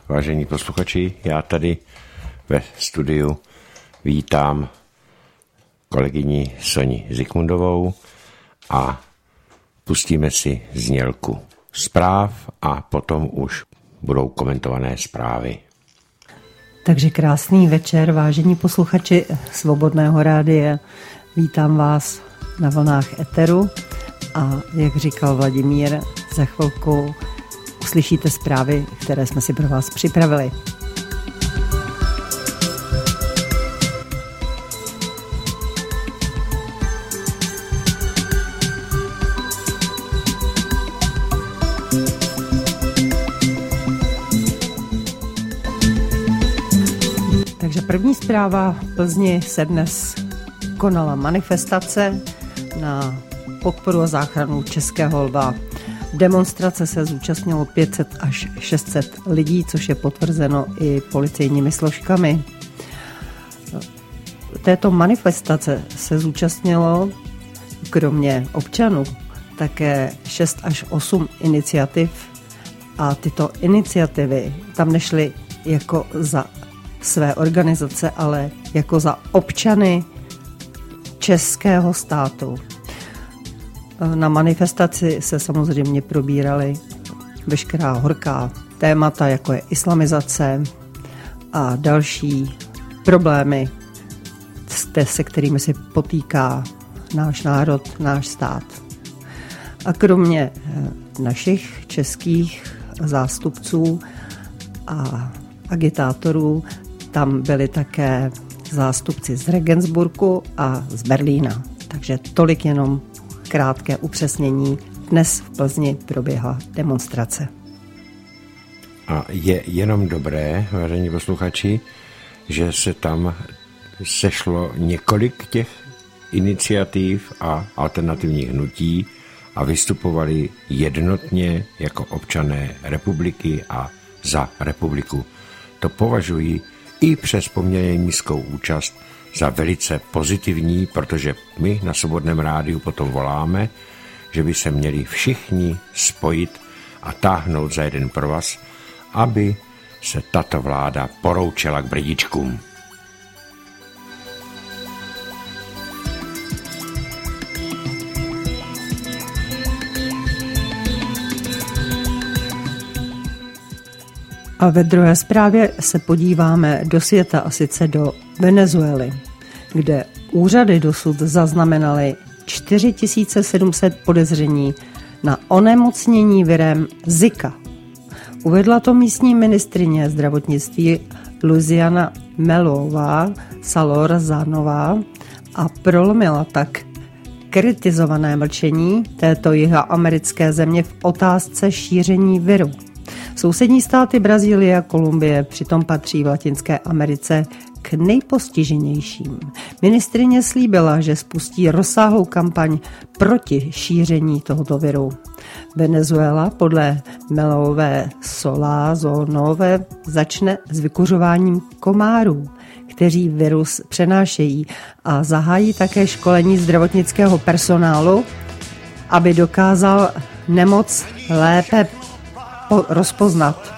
vážení posluchači, já tady ve studiu vítám kolegyni Soni Zikmundovou a pustíme si znělku zpráv a potom už budou komentované zprávy. Takže krásný večer, vážení posluchači Svobodného rádia. Vítám vás na vlnách Eteru a jak říkal Vladimír, za chvilku uslyšíte zprávy, které jsme si pro vás připravili. Takže první zpráva: v Plzni se dnes konala manifestace na podporu a záchranu českého lva. Demonstrace se zúčastnilo 500 až 600 lidí, což je potvrzeno i policejními složkami. Této manifestace se zúčastnilo kromě občanů také 6 až 8 iniciativ a tyto iniciativy tam nešly jako za své organizace, ale jako za občany českého státu. Na manifestaci se samozřejmě probíraly veškerá horká témata, jako je islamizace a další problémy, se kterými se potýká náš národ, náš stát. A kromě našich českých zástupců a agitátorů tam byli také zástupci z Regensburgu a z Berlína. Takže tolik jenom krátké upřesnění. Dnes v Plzni proběhla demonstrace. A je jenom dobré, vážení posluchači, že se tam sešlo několik těch iniciativ a alternativních hnutí a vystupovali jednotně jako občané republiky a za republiku. To považuji i přes poměrně nízkou účast za velice pozitivní, protože my na Svobodném rádiu potom voláme, že by se měli všichni spojit a táhnout za jeden provaz, aby se tato vláda poroučela k brdičkům. A ve druhé zprávě se podíváme do světa, a sice do Venezuely, kde úřady dosud zaznamenaly 4700 podezření na onemocnění virem Zika. Uvedla to místní ministryně zdravotnictví Luciana Melová Salorzanová a prolomila tak kritizované mlčení této jihoamerické země v otázce šíření viru. Sousední státy Brazílie a Kolumbie přitom patří v Latinské Americe k nejpostiženějším. Ministryně slíbila, že spustí rozsáhlou kampaň proti šíření tohoto viru. Venezuela podle Melové Solazonové začne s vykuřováním komárů, kteří virus přenášejí, a zahájí také školení zdravotnického personálu, aby dokázal nemoc lépe rozpoznat.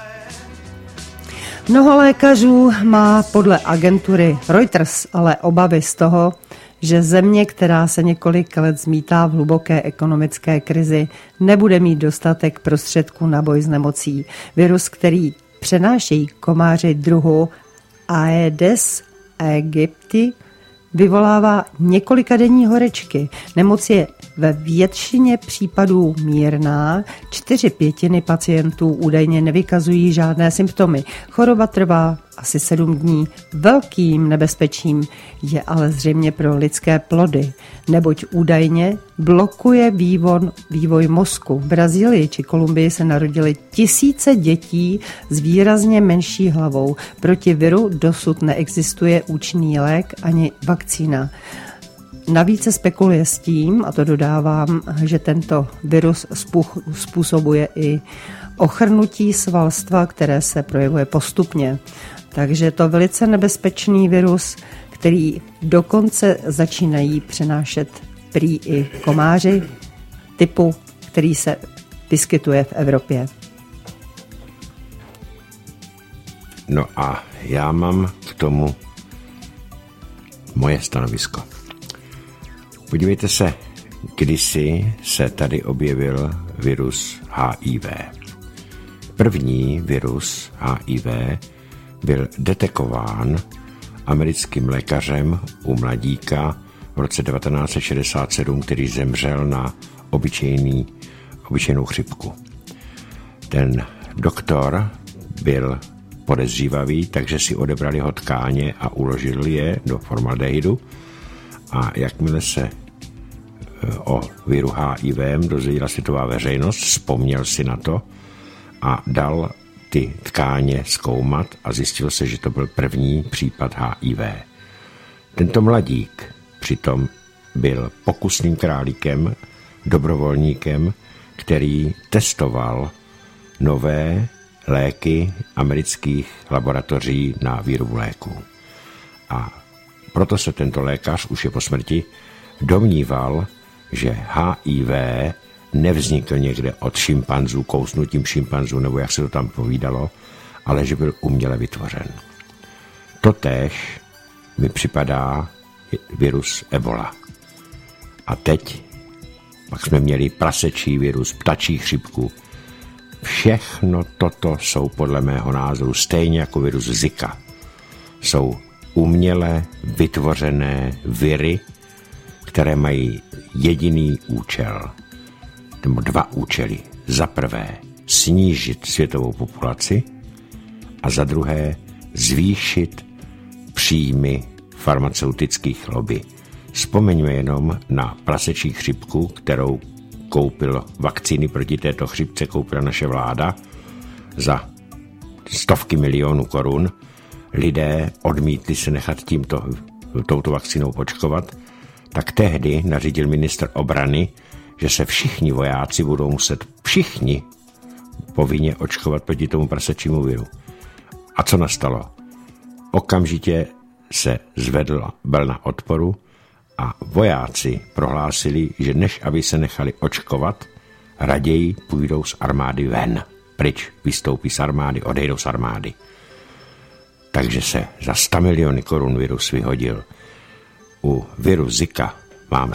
Mnoho lékařů má podle agentury Reuters ale obavy z toho, že země, která se několik let zmítá v hluboké ekonomické krizi, nebude mít dostatek prostředků na boj s nemocí. Virus, který přenášejí komáři druhu Aedes aegypti, vyvolává několikadenní horečky. Nemoc je ve většině případů mírná, 4/5 pacientů údajně nevykazují žádné symptomy. Choroba trvá asi 7 dní. Velkým nebezpečím je ale zřejmě pro lidské plody, neboť údajně blokuje vývoj mozku. V Brazílii či Kolumbii se narodily tisíce dětí s výrazně menší hlavou. Proti viru dosud neexistuje účinný lék ani vakcína. Navíc se spekuluje s tím, a to dodávám, že tento virus způsobuje i ochrnutí svalstva, které se projevuje postupně. Takže je to velice nebezpečný virus, který dokonce začínají přenášet prý i komáři typu, který se vyskytuje v Evropě. No a já mám k tomu moje stanovisko. Podívejte se, kdysi se tady objevil virus HIV. První virus HIV byl detekován americkým lékařem u mladíka v roce 1967, který zemřel na obyčejnou chřipku. Ten doktor byl podezřívavý, takže si odebrali ho tkáně a uložili je do formaldehydu. A jakmile se o viru HIV dozvěděla světová veřejnost, vzpomněl si na to a dal ty tkáně zkoumat a zjistilo se, že to byl první případ HIV. Tento mladík přitom byl pokusným králíkem, dobrovolníkem, který testoval nové léky amerických laboratoří na výrobu léků. A proto se tento lékař, už je po smrti, domníval, že HIV nevznikl někde od šimpanzů, kousnutím šimpanzů, nebo jak se to tam povídalo, ale že byl uměle vytvořen. Totéž mi připadá virus Ebola. A teď pak jsme měli prasečí virus, ptačí chřipku. Všechno toto jsou podle mého názoru stejně jako virus Zika. Jsou uměle vytvořené viry, které mají jediný účel, nebo dva účely. Za prvé snížit světovou populaci a za druhé zvýšit příjmy farmaceutických lobby. Vzpomeňme jenom na prasečí chřipku, kterou vakcíny proti této chřipce koupila naše vláda za stovky milionů korun. Lidé odmítli se nechat touto vakcínou očkovat, tak tehdy nařídil ministr obrany, že se všichni vojáci budou muset povinně očkovat proti tomu prasečímu viru. A co nastalo? Okamžitě se zvedla vlna odporu a vojáci prohlásili, že než aby se nechali očkovat, raději půjdou z armády ven. Pryč, vystoupí z armády, odejdou z armády. Takže se za 100 miliony korun virus vyhodil. U viru Zika mám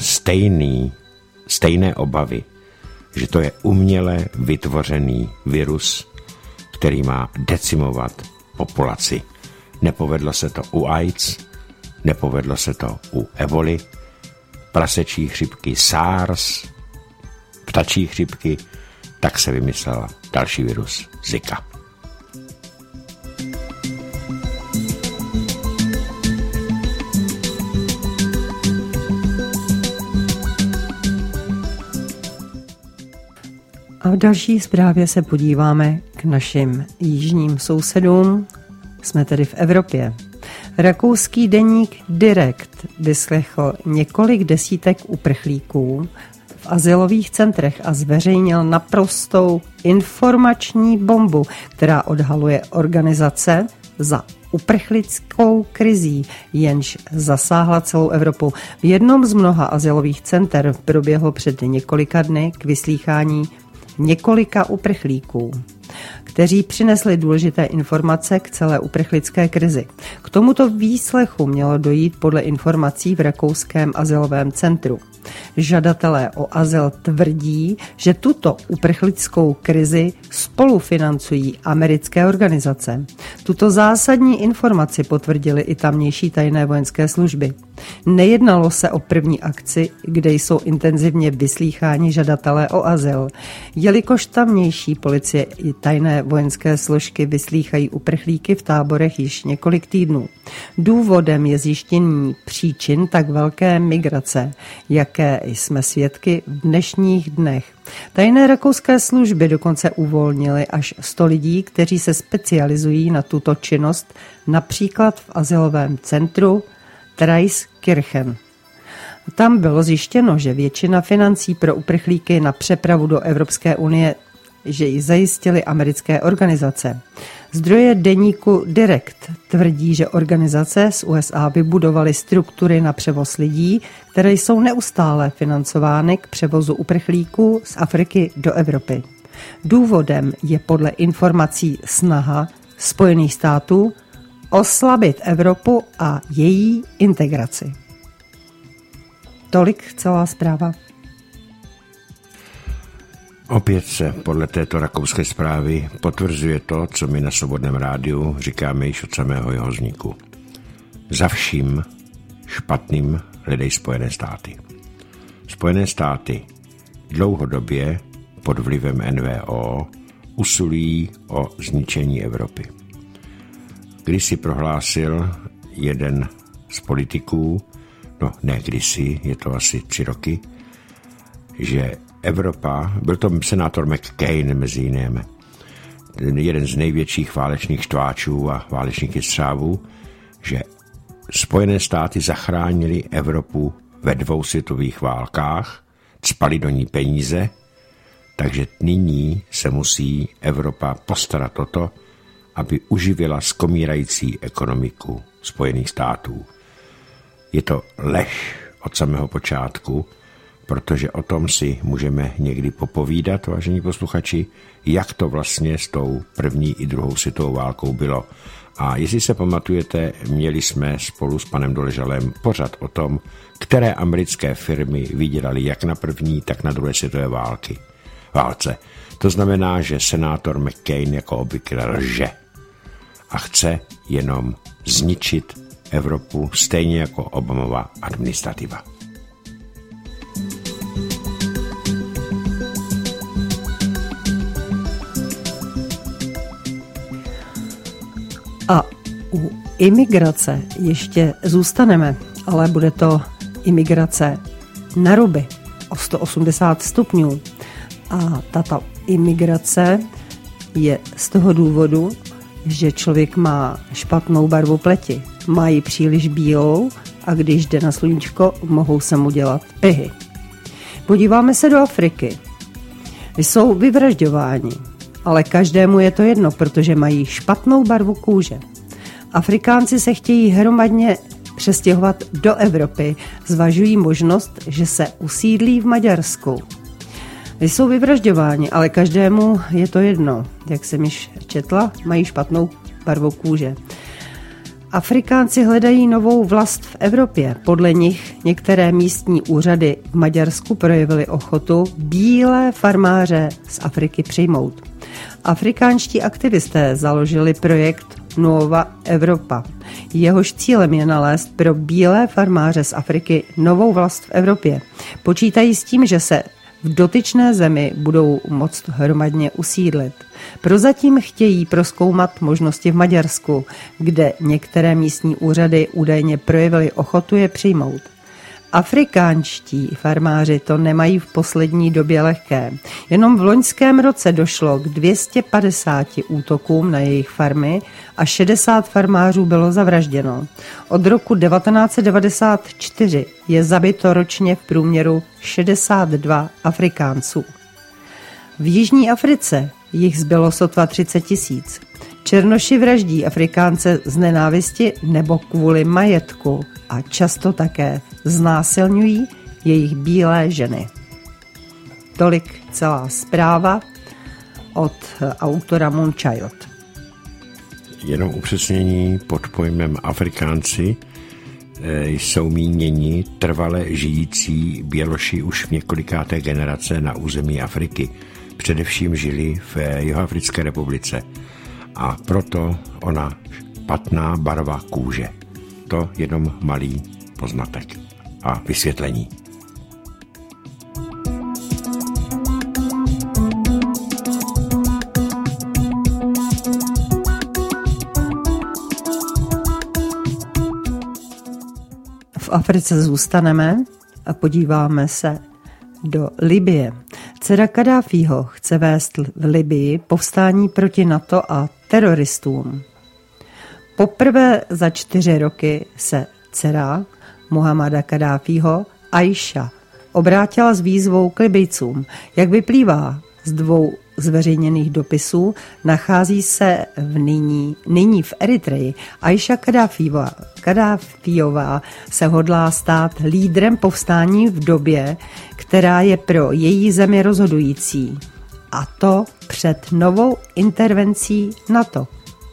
stejné obavy, že to je uměle vytvořený virus, který má decimovat populaci. Nepovedlo se to u AIDS, nepovedlo se to u Eboli, prasečí chřipky SARS, ptačí chřipky, tak se vymyslela další virus Zika. A v další zprávě se podíváme k našim jižním sousedům. Jsme tedy v Evropě. Rakouský deník Direkt vyslechl několik desítek uprchlíků v azylových centrech a zveřejnil naprostou informační bombu, která odhaluje organizace za uprchlickou krizí, jenž zasáhla celou Evropu. V jednom z mnoha azylových center proběhlo před několika dny k vyslýchání několika uprchlíků, kteří přinesli důležité informace k celé uprchlické krizi. K tomuto výslechu mělo dojít podle informací v rakouském azylovém centru. Žadatelé o azyl tvrdí, že tuto uprchlickou krizi spolufinancují americké organizace. Tuto zásadní informaci potvrdili i tamnější tajné vojenské služby. Nejednalo se o první akci, kde jsou intenzivně vyslýcháni žadatelé o azyl, jelikož tamnější policie i tajné vojenské složky vyslýchají uprchlíky v táborech již několik týdnů. Důvodem je zjištění příčin tak velké migrace, jaké jsme svědky v dnešních dnech. Tajné rakouské služby dokonce uvolnily až 100 lidí, kteří se specializují na tuto činnost, například v azylovém centru Traiskirchen. Tam bylo zjištěno, že většina financí pro uprchlíky na přepravu do Evropské unie, že ji zajistily americké organizace. Zdroje deníku Direkt tvrdí, že organizace z USA vybudovaly struktury na převoz lidí, které jsou neustále financovány k převozu uprchlíků z Afriky do Evropy. Důvodem je podle informací snaha Spojených států oslabit Evropu a její integraci. Tolik celá zpráva. Opět se podle této rakouské zprávy potvrzuje to, co my na Svobodném rádiu říkáme již od samého jeho vzniku. Za vším špatným hledají Spojené státy. Spojené státy dlouhodobě pod vlivem NWO usilují o zničení Evropy. Když si prohlásil jeden z politiků, no ne kdysi, je to asi 3 roky, že Evropa, byl to senátor McCain mezi jinými, jeden z největších válečných štváčů a válečných jestřábů, že Spojené státy zachránili Evropu ve 2 světových válkách, cpali do ní peníze, takže nyní se musí Evropa postarat o to, aby uživila skomírající ekonomiku Spojených států. Je to lež od samého počátku, protože o tom si můžeme někdy popovídat, vážení posluchači, jak to vlastně s tou první i druhou světovou válkou bylo. A jestli se pamatujete, měli jsme spolu s panem Doležalem pořad o tom, které americké firmy vydělaly jak na první, tak na druhé světové válce. To znamená, že senátor McCain jako obvykle lže a chce jenom zničit Evropu, stejně jako Obamova administrativa. A u imigrace ještě zůstaneme, ale bude to imigrace na ruby o 180 stupňů. A tato imigrace je z toho důvodu, že člověk má špatnou barvu pleti, má ji příliš bílou a když jde na sluníčko, mohou se mu dělat pyhy. Podíváme se do Afriky. Jsou vyvražďováni, ale každému je to jedno, protože mají špatnou barvu kůže. Afrikánci se chtějí hromadně přestěhovat do Evropy, zvažují možnost, že se usídlí v Maďarsku. Jsou vyvražďováni, ale každému je to jedno. Jak jsem již četla, mají špatnou barvu kůže. Afrikánci hledají novou vlast v Evropě. Podle nich některé místní úřady v Maďarsku projevily ochotu bílé farmáře z Afriky přijmout. Afrikánští aktivisté založili projekt Nova Evropa. Jehož cílem je nalézt pro bílé farmáře z Afriky novou vlast v Evropě. Počítají s tím, že se v dotyčné zemi budou moct hromadně usídlit. Prozatím chtějí prozkoumat možnosti v Maďarsku, kde některé místní úřady údajně projevily ochotu je přijmout. Afrikánští farmáři to nemají v poslední době lehké. Jenom v loňském roce došlo k 250 útokům na jejich farmy a 60 farmářů bylo zavražděno. Od roku 1994 je zabito ročně v průměru 62 Afrikánců. V Jižní Africe jich zbylo sotva 30 000. Černoši vraždí Afrikánce z nenávisti nebo kvůli majetku a často také znásilňují jejich bílé ženy. Tolik celá zpráva od autora Moonchild. Jenom upřesnění pod pojmem Afrikánci jsou míněni trvale žijící běloši už v několikáté generace na území Afriky. Především žili v Jihoafrické republice a proto ona špatná barva kůže. To jenom malý poznatek a vysvětlení. V Africe zůstaneme a podíváme se do Libye. Dcera Kaddáfího chce vést v Libyi povstání proti NATO a teroristům. Poprvé za 4 roky se dcera Muhammada Kaddáfího Aisha obrátila s výzvou k Libyjcům. Jak vyplývá z 2 zveřejněných dopisů, nachází se nyní v Eritreji. Aisha Kaddáfíová se hodlá stát lídrem povstání v době, která je pro její zemi rozhodující. A to před novou intervencí NATO.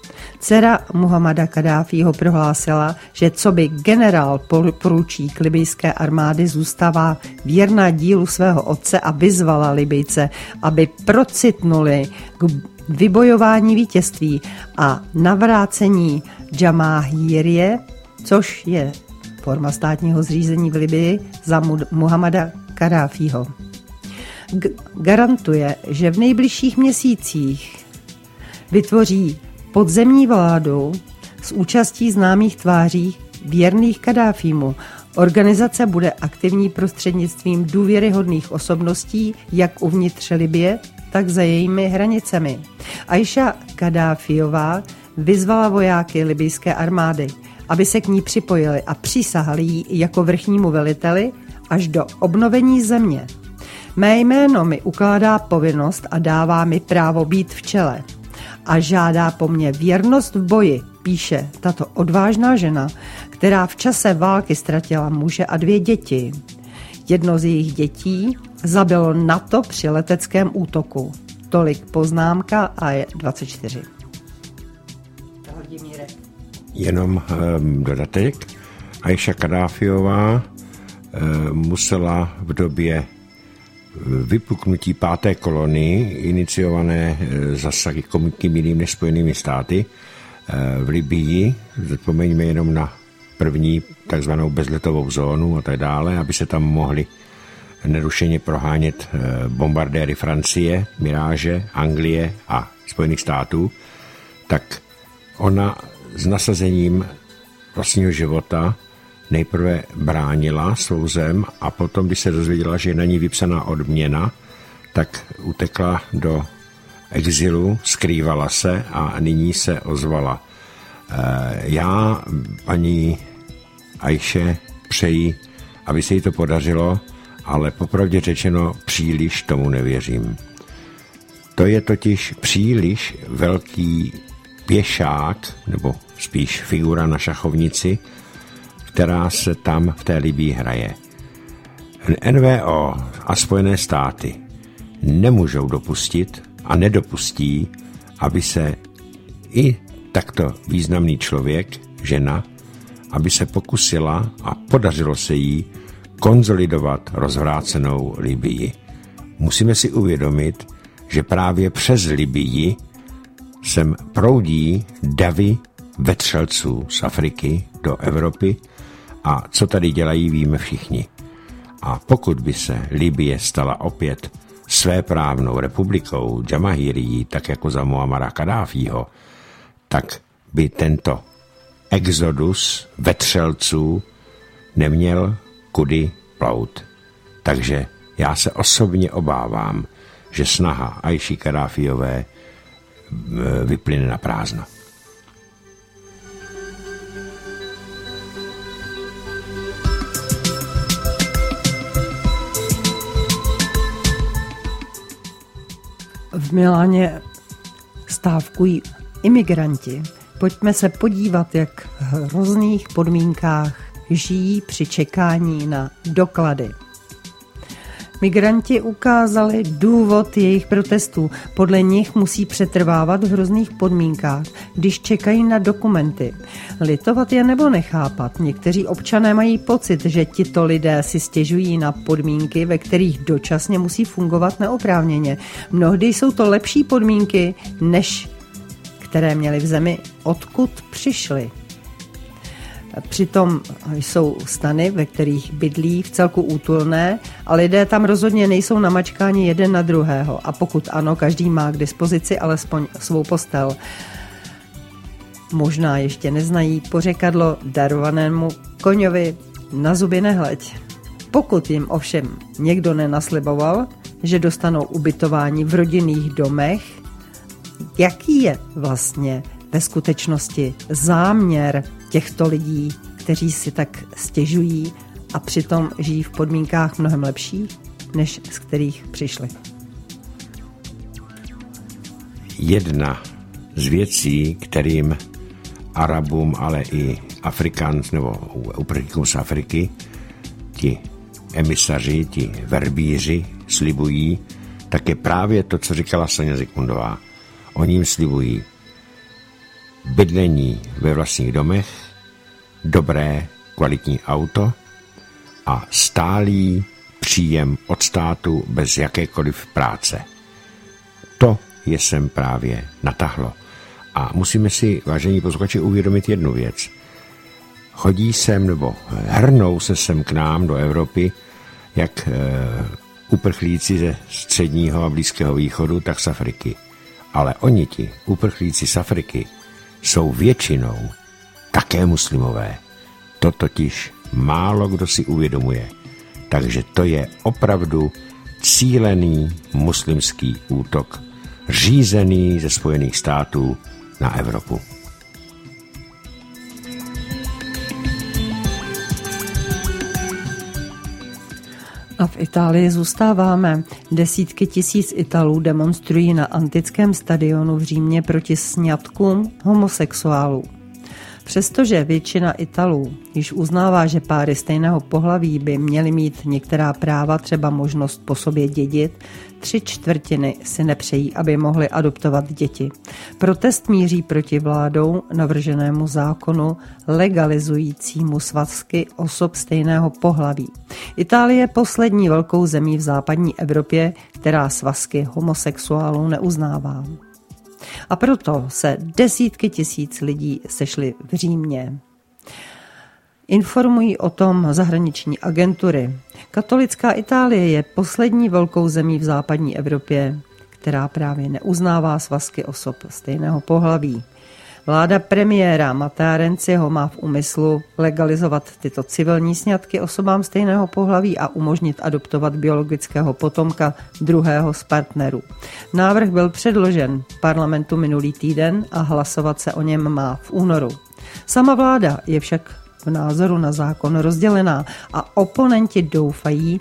Dcera Muhammada Kaddáfího prohlásila, že coby generál poručík libyjské armády zůstává věrná dílu svého otce a vyzvala Libyjce, aby procitnuli k vybojování vítězství a navrácení Džamáhírie, což je forma státního zřízení v Libyi, za Muhammada Kaddáfího. Garantuje, že v nejbližších měsících vytvoří podzemní vládu s účastí známých tváří věrných Kaddáfímu. Organizace bude aktivní prostřednictvím důvěryhodných osobností jak uvnitř Libye, tak za jejími hranicemi. Aisha Kaddáfíová vyzvala vojáky libyjské armády, aby se k ní připojili a přísahali jí jako vrchnímu veliteli až do obnovení země. Mé jméno mi ukládá povinnost a dává mi právo být v čele. A žádá po mně věrnost v boji, píše tato odvážná žena, která v čase války ztratila muže a 2 děti. Jedno z jejich dětí zabilo NATO při leteckém útoku. Tolik poznámka a je 24. Jenom dodatek. Aisha Kaddáfíová musela v době vypuknutí 5. kolony, iniciované zase komikým jiným než Spojenými státy v Libyi, zapomeňme jenom na první takzvanou bezletovou zónu a tak dále, aby se tam mohli nerušeně prohánět bombardéry Francie, Mirage, Anglie a Spojených států, tak ona s nasazením vlastního života nejprve bránila svou zem a potom, když se dozvěděla, že je na ní vypsaná odměna, tak utekla do exilu, skrývala se a nyní se ozvala. Já paní Aiše přeji, aby se jí to podařilo, ale popravdě řečeno příliš tomu nevěřím. To je totiž příliš velký pěšák, nebo spíš figura na šachovnici, která se tam v té Libyi hraje. NVO a Spojené státy nemůžou dopustit a nedopustí, aby se i takto významný člověk, žena, aby se pokusila a podařilo se jí konsolidovat rozvrácenou Libyi. Musíme si uvědomit, že právě přes Libyi sem proudí davy vetřelců z Afriky do Evropy a co tady dělají, víme všichni. A pokud by se Libye stala opět svéprávnou republikou Džamáhírií, tak jako za Muammara Kaddáfího, tak by tento exodus vetřelců neměl kudy plout. Takže já se osobně obávám, že snaha Aiši Kaddáfíové vyplyne na prázdno. V Miláně stávkují imigranti. Pojďme se podívat, jak v hrozných podmínkách žijí při čekání na doklady. Migranti ukázali důvod jejich protestů. Podle nich musí přetrvávat v hrozných podmínkách, když čekají na dokumenty. Litovat je nebo nechápat. Někteří občané mají pocit, že tito lidé si stěžují na podmínky, ve kterých dočasně musí fungovat neoprávněně. Mnohdy jsou to lepší podmínky, než které měli v zemi, odkud přišli. Přitom jsou stany, ve kterých bydlí v celku útulné a lidé tam rozhodně nejsou namačkáni jeden na druhého. A pokud ano, každý má k dispozici alespoň svou postel. Možná ještě neznají pořekadlo darovanému koňovi na zuby nehleď. Pokud jim ovšem někdo nenasliboval, že dostanou ubytování v rodinných domech, jaký je vlastně ve skutečnosti záměr těchto lidí, kteří si tak stěžují a přitom žijí v podmínkách mnohem lepší, než z kterých přišli? Jedna z věcí, kterým Arabům, ale i Afrikánům nebo uprchlíkům z Afriky, ti emisaři, ti verbíři slibují, tak je právě to, co říkala Soňa Zikmundová. Oni jim slibují bydlení ve vlastních domech, dobré kvalitní auto a stálý příjem od státu bez jakékoliv práce. To je sem právě natahlo. A musíme si, vážení posluchači, uvědomit jednu věc. Chodí sem, nebo hrnou se sem k nám do Evropy, jak uprchlíci ze středního a Blízkého východu, tak z Afriky. Ale oni ti uprchlíci z Afriky jsou většinou také muslimové. To totiž málo kdo si uvědomuje. Takže to je opravdu cílený muslimský útok, řízený ze Spojených států na Evropu. A v Itálii zůstáváme. Desítky tisíc Italů demonstrují na antickém stadionu v Římě proti sňatkům homosexuálů. Přestože většina Italů již uznává, že páry stejného pohlaví by měly mít některá práva, třeba možnost po sobě dědit, 3/4 si nepřejí, aby mohli adoptovat děti. Protest míří proti vládou navrženému zákonu legalizujícímu svazky osob stejného pohlaví. Itálie je poslední velkou zemí v západní Evropě, která svazky homosexuálů neuznává. A proto se desítky tisíc lidí sešly v Římě. Informují o tom zahraniční agentury. Katolická Itálie je poslední velkou zemí v západní Evropě, která právě neuznává svazky osob stejného pohlaví. Vláda premiéra Mattea Renziho má v úmyslu legalizovat tyto civilní sňatky osobám stejného pohlaví a umožnit adoptovat biologického potomka druhého z partnerů. Návrh byl předložen parlamentu minulý týden a hlasovat se o něm má v únoru. Sama vláda je však v názoru na zákon rozdělená a oponenti doufají,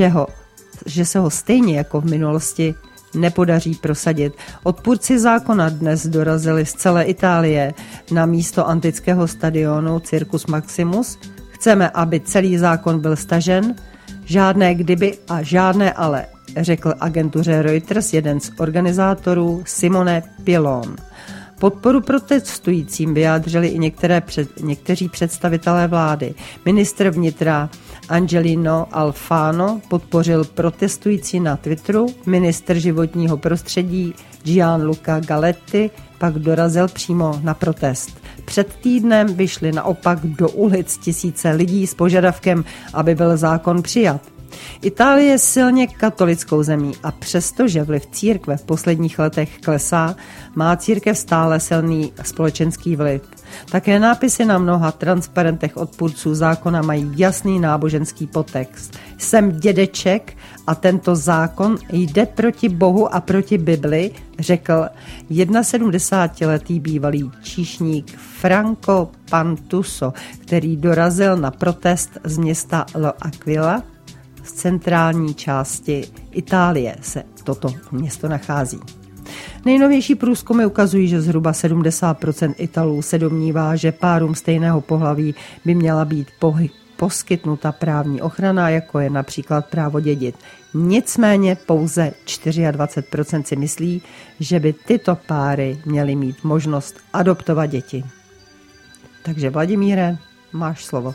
že se ho stejně jako v minulosti nepodaří prosadit. Odpůrci zákona dnes dorazili z celé Itálie na místo antického stadionu Circus Maximus. Chceme, aby celý zákon byl stažen. Žádné kdyby a žádné ale, řekl agentuře Reuters jeden z organizátorů Simone Pilon. Podporu protestujícím vyjádřili i někteří představitelé vlády. Ministr vnitra Angelino Alfano podpořil protestující na Twitteru, ministr životního prostředí Gianluca Galletti pak dorazil přímo na protest. Před týdnem vyšli naopak do ulic tisíce lidí s požadavkem, aby byl zákon přijat. Itálie je silně katolickou zemí a přestože vliv církve v posledních letech klesá, má církev stále silný společenský vliv. Také nápisy na mnoha transparentech odpůrců zákona mají jasný náboženský podtext. Jsem dědeček a tento zákon jde proti Bohu a proti Bibli, řekl 71letý bývalý číšník Franco Pantuso, který dorazil na protest z města L'Aquila. V centrální části Itálie se toto město nachází. Nejnovější průzkumy ukazují, že zhruba 70% Italů se domnívá, že párům stejného pohlaví by měla být poskytnuta právní ochrana, jako je například právo dědit. Nicméně pouze 24% si myslí, že by tyto páry měly mít možnost adoptovat děti. Takže Vladimíre, máš slovo.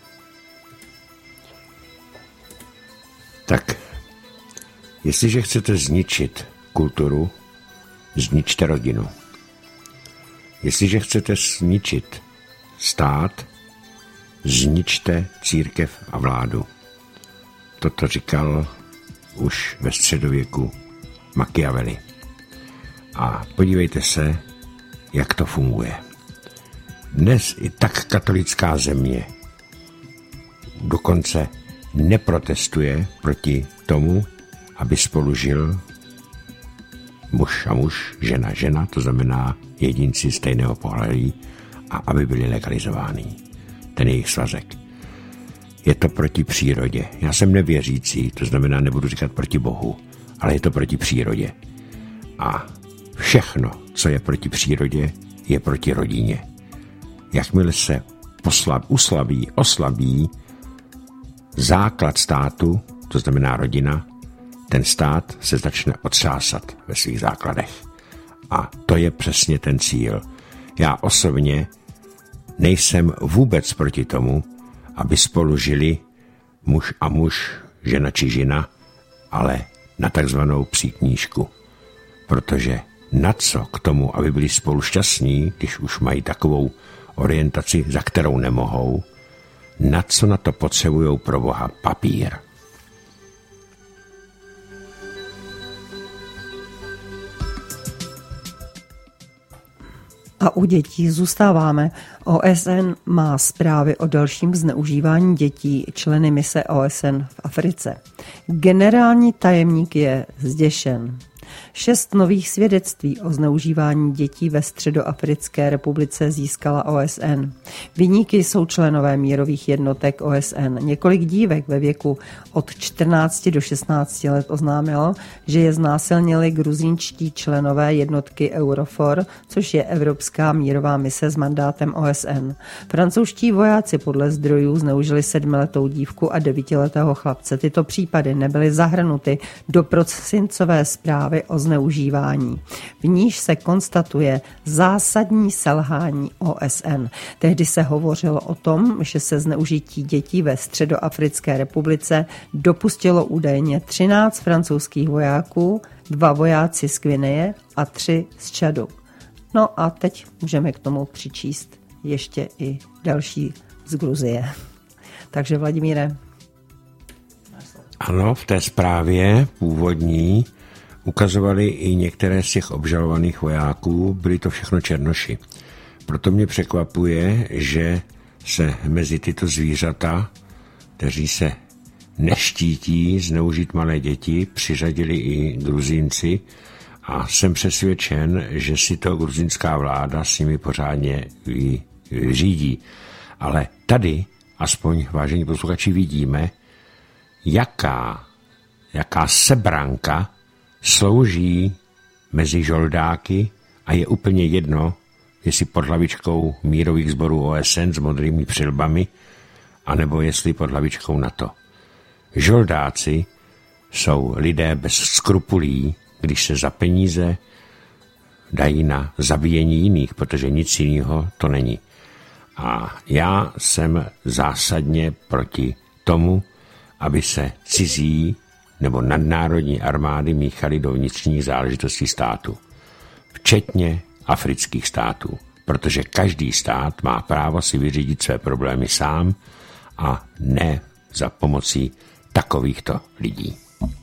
Tak, jestliže chcete zničit kulturu, zničte rodinu. Jestliže chcete zničit stát, zničte církev a vládu. Toto říkal už ve středověku Machiavelli. A podívejte se, jak to funguje. Dnes i tak katolická země dokonce neprotestuje proti tomu, aby spolu žil muž a muž, žena žena, to znamená jedinci stejného pohlaví, a aby byli legalizováni, ten jejich svazek. Je to proti přírodě. Já jsem nevěřící, to znamená, nebudu říkat proti Bohu, ale je to proti přírodě. A všechno, co je proti přírodě, je proti rodině. Jakmile se oslabí základ státu, to znamená rodina, ten stát se začne otřásat ve svých základech. A to je přesně ten cíl. Já osobně nejsem vůbec proti tomu, aby spolu žili muž a muž, žena či žena, ale na takzvanou psí knížku. Protože na co k tomu, aby byli spolu šťastní, když už mají takovou orientaci, za kterou nemohou, na co na to potřebujou pro Boha papír? A u dětí zůstáváme. OSN má zprávy o dalším zneužívání dětí členy mise OSN v Africe. Generální tajemník je zděšen. 6 nových svědectví o zneužívání dětí ve Středoafrické republice získala OSN. Viníky jsou členové mírových jednotek OSN. Několik dívek ve věku od 14 do 16 let oznámilo, že je znásilnili gruzínští členové jednotky EUFOR, což je Evropská mírová mise s mandátem OSN. Francouzští vojáci podle zdrojů zneužili 7letou dívku a 9letého chlapce. Tyto případy nebyly zahrnuty do prosincové zprávy o zneužívání. V níž se konstatuje zásadní selhání OSN. Tehdy se hovořilo o tom, že se zneužití dětí ve Středoafrické republice dopustilo údajně 13 francouzských vojáků, 2 vojáci z Gvineje a 3 z Čadu. No a teď můžeme k tomu přičíst ještě i další z Gruzie. Takže Vladimíre. Ano, v té zprávě původní ukazovali i některé z těch obžalovaných vojáků, byli to všechno černoši. Proto mě překvapuje, že se mezi tyto zvířata, kteří se neštítí zneužít malé děti, přiřadili i Gruzínci a jsem přesvědčen, že si to gruzínská vláda s nimi pořádně řídí. Ale tady, aspoň vážení posluchači, vidíme, jaká sebranka slouží mezi žoldáky a je úplně jedno, jestli pod hlavičkou mírových sborů OSN s modrými přilbami, anebo jestli pod hlavičkou NATO. Žoldáci jsou lidé bez skrupulí, když se za peníze dají na zabíjení jiných, protože nic jiného to není. A já jsem zásadně proti tomu, aby se cizí nebo nadnárodní armády míchaly do vnitřních záležitostí státu, včetně afrických států, protože každý stát má právo si vyřídit své problémy sám a ne za pomocí takovýchto lidí.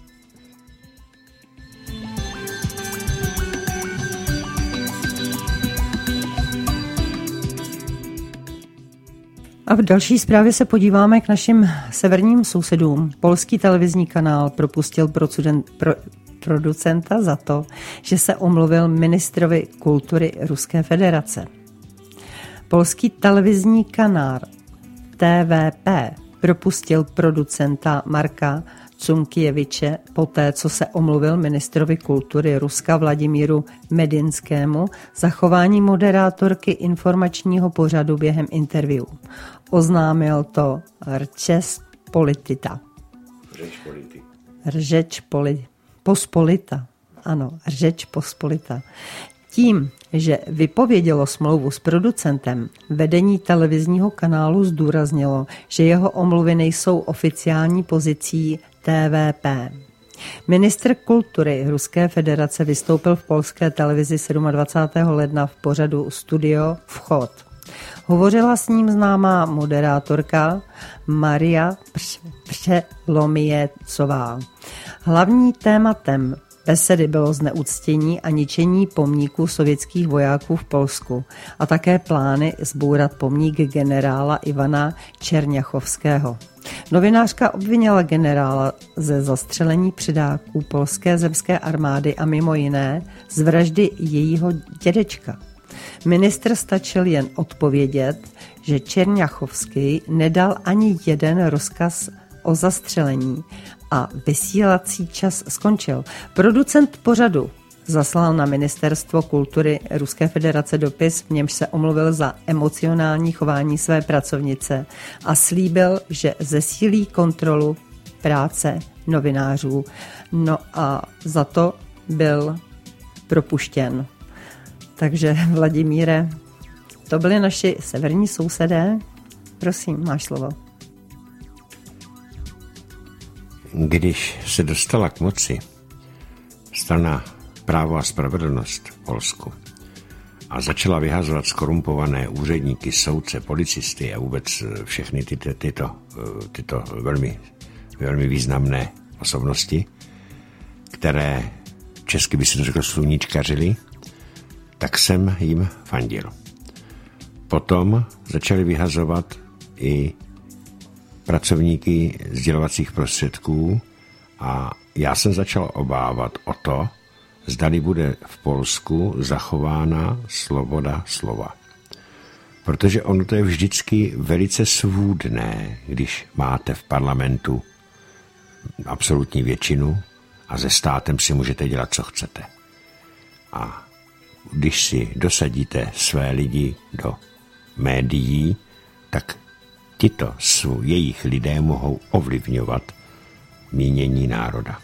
A v další zprávě se podíváme k našim severním sousedům. Polský televizní kanál propustil producenta za to, že se omluvil ministrovi kultury Ruské federace. Polský televizní kanál TVP propustil producenta Marka Cunkieviče poté, co se omluvil ministrovi kultury Ruska Vladimíru Medinskému za chování moderátorky informačního pořadu během interview. Oznámil to Řeč Pospolita. Tím, že vypovědělo smlouvu s producentem, vedení televizního kanálu zdůraznilo, že jeho omluvy nejsou oficiální pozicí TVP. Ministr kultury Ruské federace vystoupil v polské televizi 27. ledna v pořadu Studio Vchod. Hovořila s ním známá moderátorka Maria Přelomiecová. Hlavní tématem besedy bylo zneuctění a ničení pomníků sovětských vojáků v Polsku a také plány zbourat pomník generála Ivana Čerňachovského. Novinářka obvinila generála ze zastřelení předáků polské zemské armády a mimo jiné z vraždy jejího dědečka. Ministr stačil jen odpovědět, že Čerňachovský nedal ani jeden rozkaz o zastřelení a vysílací čas skončil. Producent pořadu zaslal na Ministerstvo kultury Ruské federace dopis, v němž se omluvil za emocionální chování své pracovnice a slíbil, že zesílí kontrolu práce novinářů. No a za to byl propuštěn. Takže Vladimíre, To byli naši severní sousedé. Prosím, máš slovo. Když se dostala k moci strana Právo a spravedlnost v Polsku a začala vyhazovat skorumpované úředníky, soudce, policisty a vůbec všechny tyto velmi významné osobnosti, které česky by se to řeklo sluníčkařili, tak jsem jim fandil. Potom začali vyhazovat i pracovníky sdělovacích prostředků a já jsem začal obávat o to, zdali bude v Polsku zachována svoboda slova. Protože ono to je vždycky velice svůdné, když máte v parlamentu absolutní většinu a se státem si můžete dělat, co chcete. A když si dosadíte své lidi do médií, tak jejich lidé mohou ovlivňovat mínění národa.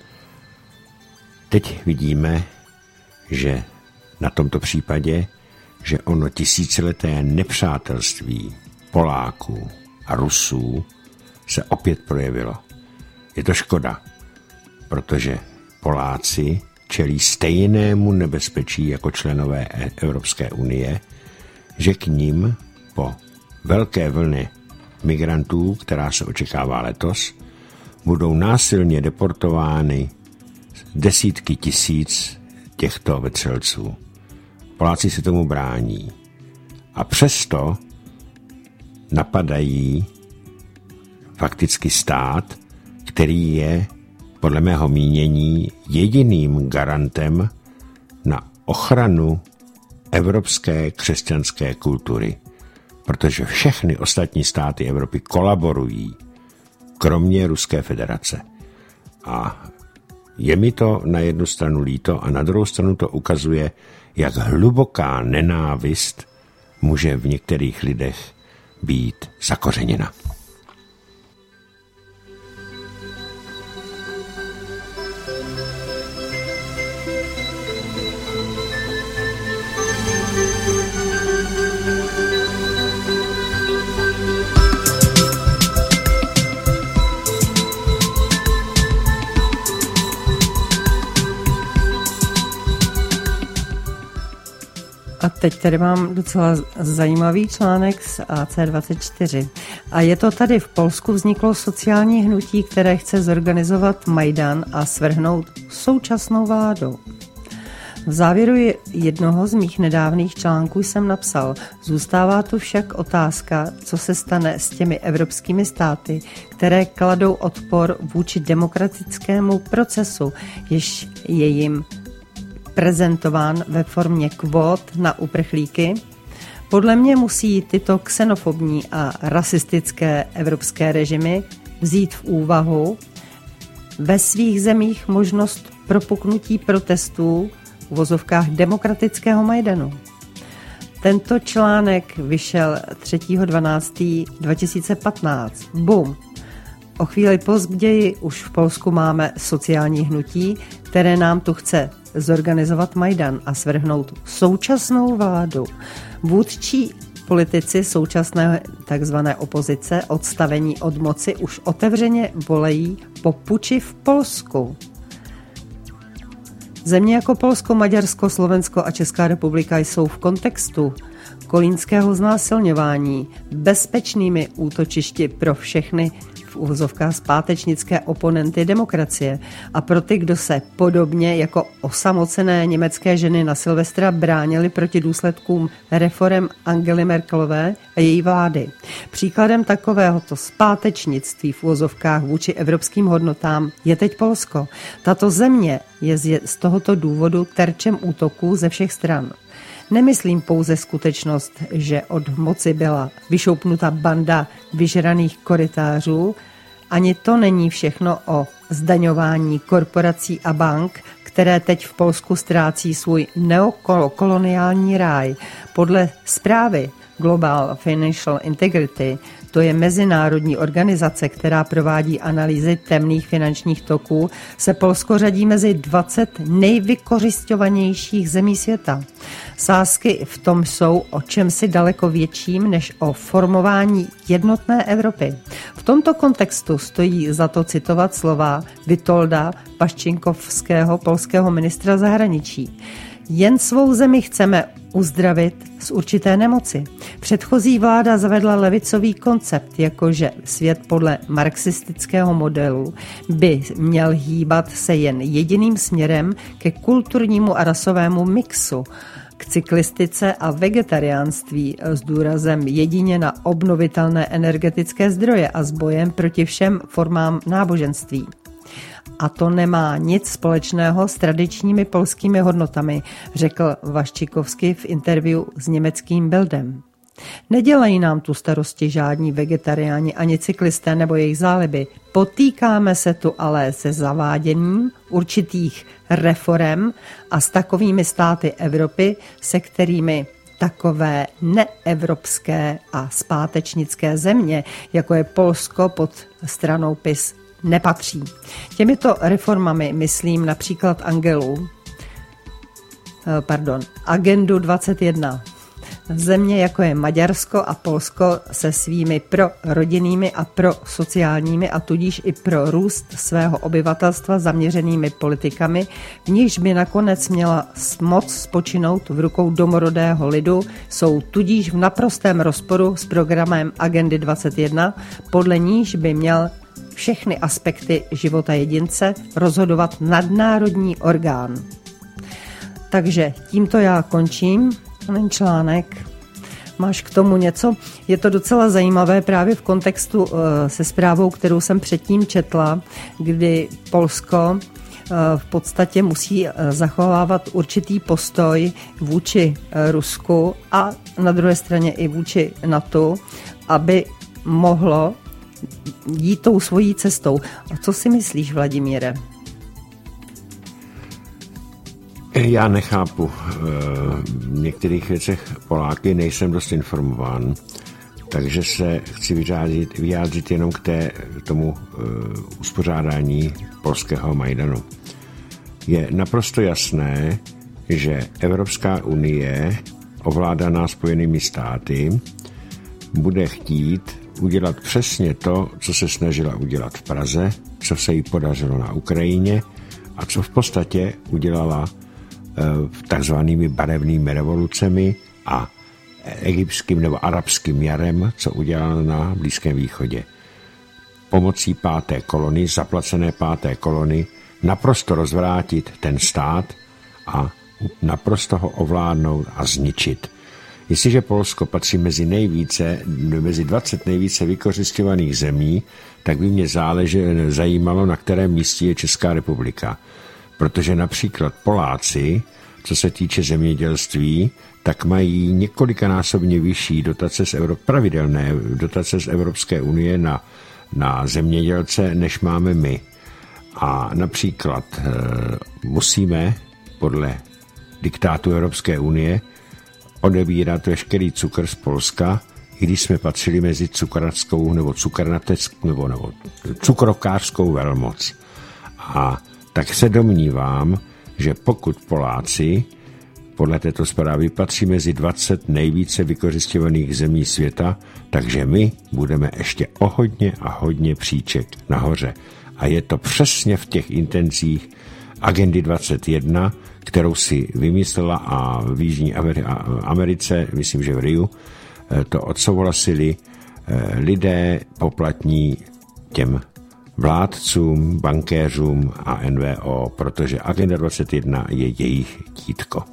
Teď vidíme, že na tomto případě, že ono tisícileté nepřátelství Poláků a Rusů se opět projevilo. Je to škoda, protože Poláci čelí stejnému nebezpečí jako členové Evropské unie, že k nim po velké vlně migrantů, která se očekává letos, budou násilně deportovány desítky tisíc těchto vetřelců. Poláci se tomu brání. A přesto napadají fakticky stát, který je podle mého mínění jediným garantem na ochranu evropské křesťanské kultury. Protože všechny ostatní státy Evropy kolaborují, kromě Ruské federace. A je mi to na jednu stranu líto a na druhou stranu to ukazuje, jak hluboká nenávist může v některých lidech být zakořeněna. A teď tady mám docela zajímavý článek z AC24. A je to tady: v Polsku vzniklo sociální hnutí, které chce zorganizovat Majdan a svrhnout současnou vládu. V závěru jednoho z mých nedávných článků jsem napsal: zůstává tu však otázka, co se stane s těmi evropskými státy, které kladou odpor vůči demokratickému procesu, jež je jim prezentován ve formě kvót na uprchlíky. Podle mě musí tyto xenofobní a rasistické evropské režimy vzít v úvahu ve svých zemích možnost propuknutí protestů v uvozovkách demokratického Majdanu. Tento článek vyšel 3.12.2015. Bum! O chvíli později už v Polsku máme sociální hnutí, které nám tu chce zorganizovat Majdan a svrhnout současnou vládu. Vůdčí politici současné takzvané opozice odstavení od moci už otevřeně volají po puči v Polsku. Země jako Polsko, Maďarsko, Slovensko a Česká republika jsou v kontextu kolínského znásilňování bezpečnými útočišti pro všechny v uvozovkách zpátečnické oponenty demokracie a pro ty, kdo se podobně jako osamocené německé ženy na Silvestra bránili proti důsledkům reforem Angely Merkelové a její vlády. Příkladem takovéhoto zpátečnictví v uvozovkách vůči evropským hodnotám je teď Polsko. Tato země je z tohoto důvodu terčem útoků ze všech stran. Nemyslím pouze skutečnost, že od moci byla vyšoupnuta banda vyžraných korytářů, ani to není všechno o zdaňování korporací a bank, které teď v Polsku ztrácí svůj neokoloniální ráj. Podle zprávy Global Financial Integrity, to je mezinárodní organizace, která provádí analýzy temných finančních toků, se Polsko řadí mezi 20 nejvykořisťovanějších zemí světa. Sázky v tom jsou o čemsi daleko větším než o formování jednotné Evropy. V tomto kontextu stojí za to citovat slova Witolda Paščinkovského, polského ministra zahraničí. Jen svou zemi chceme uzdravit z určité nemoci. Předchozí vláda zavedla levicový koncept, jakože svět podle marxistického modelu by měl hýbat se jen jediným směrem ke kulturnímu a rasovému mixu, k cyklistice a vegetariánství s důrazem jedině na obnovitelné energetické zdroje a s bojem proti všem formám náboženství. A to nemá nic společného s tradičními polskými hodnotami, řekl Vaščikovský v interview s německým Bildem. Nedělají nám tu starosti žádní vegetariáni ani cyklisté nebo jejich záliby. Potýkáme se tu ale se zaváděním určitých reforem a s takovými státy Evropy, se kterými takové neevropské a zpátečnické země, jako je Polsko pod stranou PiS, nepatří. Těmito reformami myslím například Agendu 21. Země jako je Maďarsko a Polsko se svými prorodinnými a prosociálními a tudíž i pro růst svého obyvatelstva zaměřenými politikami, v nichž by nakonec měla moc spočinout v rukou domorodého lidu, jsou tudíž v naprostém rozporu s programem Agendy 21, podle níž by měl všechny aspekty života jedince rozhodovat nadnárodní orgán. Takže tímto já končím ten článek. Máš k tomu něco? Je to docela zajímavé právě v kontextu se zprávou, kterou jsem předtím četla, kdy Polsko v podstatě musí zachovávat určitý postoj vůči Rusku a na druhé straně i vůči NATO, aby mohlo jít tou svojí cestou. A co si myslíš, Vladimíre? Já nechápu. V některých věcech Poláky nejsem dost informován, takže se chci vyjádřit jenom k tomu uspořádání polského Majdanu. Je naprosto jasné, že Evropská unie, ovládaná Spojenými státy, bude chtít udělat přesně to, co se snažila udělat v Praze, co se jí podařilo na Ukrajině a co v podstatě udělala takzvanými barevnými revolucemi a egyptským nebo arabským jarem, co udělala na Blízkém východě. Pomocí páté kolony, zaplacené páté kolony, naprosto rozvrátit ten stát a naprosto ho ovládnout a zničit. Jestliže Polsko patří mezi 20 nejvíce vykořisťovaných zemí, tak by mě zajímalo, na kterém místě je Česká republika. Protože například Poláci, co se týče zemědělství, tak mají několikanásobně vyšší dotace pravidelné dotace z Evropské unie na zemědělce, než máme my. A například musíme podle diktátu Evropské unie odebírat veškerý cukr z Polska, i když jsme patřili mezi cukrařskou nebo cukrokářskou velmoc. A tak se domnívám, že pokud Poláci podle této zprávy patří mezi 20 nejvíce vykořisťovaných zemí světa, takže my budeme ještě o hodně příček nahoře. A je to přesně v těch intencích Agendy 21, kterou si vymyslela a v Jižní Americe, myslím, že v Riu, to odsouhlasili lidé poplatní těm vládcům, bankéřům a NVO, protože Agenda 21 je jejich dítko.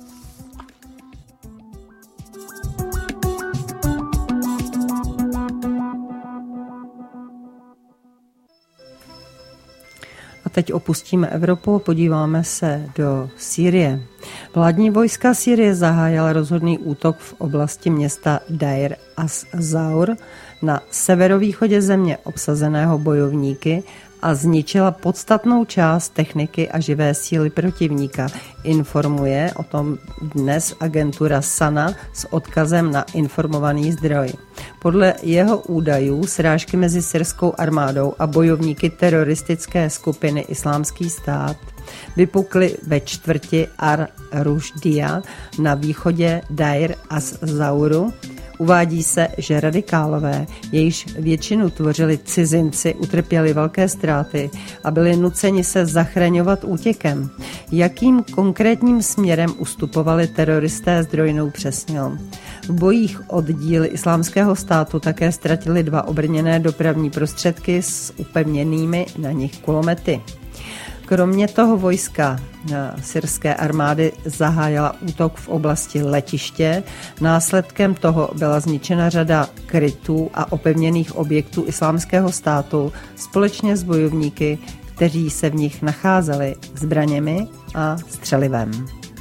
A teď opustíme Evropu, podíváme se do Sýrie. Vládní vojska Sýrie zahájila rozhodný útok v oblasti města Deir az-Zaur na severovýchodě země obsazeného bojovníky a zničila podstatnou část techniky a živé síly protivníka. Informuje o tom dnes agentura SANA s odkazem na informovaný zdroj. Podle jeho údajů srážky mezi syrskou armádou a bojovníky teroristické skupiny Islámský stát vypukly ve čtvrti Ar-Rušdija na východě Deir az-Zauru. Uvádí se, že radikálové, jejíž většinu tvořili cizinci, utrpěli velké ztráty a byli nuceni se zachraňovat útěkem. Jakým konkrétním směrem ustupovali teroristé, zdroj neupřesnil. V bojích oddíly Islámského státu také ztratili 2 obrněné dopravní prostředky s upevněnými na nich kulomety. Kromě toho vojska syrské armády zahájila útok v oblasti letiště. Následkem toho byla zničena řada krytů a opevněných objektů Islámského státu společně s bojovníky, kteří se v nich nacházeli, zbraněmi a střelivem.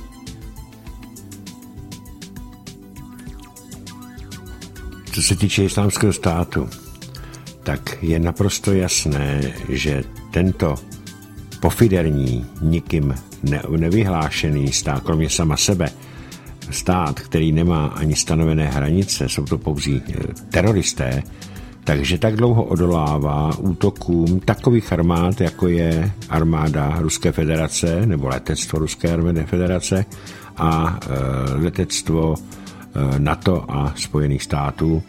Co se týče Islámského státu, tak je naprosto jasné, že tento pofiderní, nikým nevyhlášený stát, kromě sama sebe, stát, který nemá ani stanovené hranice, jsou to pouzí teroristé, takže tak dlouho odolává útokům takových armád, jako je armáda Ruské federace, nebo letectvo Ruské federace a letectvo NATO a Spojených států,